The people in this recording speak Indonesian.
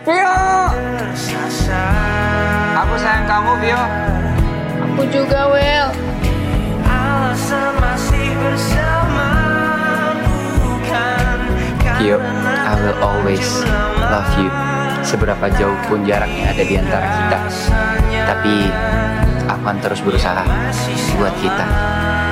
Vio, aku sayang kamu, Vio. Aku juga, Will. Vio, I will always love you. Seberapa jauh pun jarak yang ada di antara kita, tapi aku akan terus berusaha buat kita.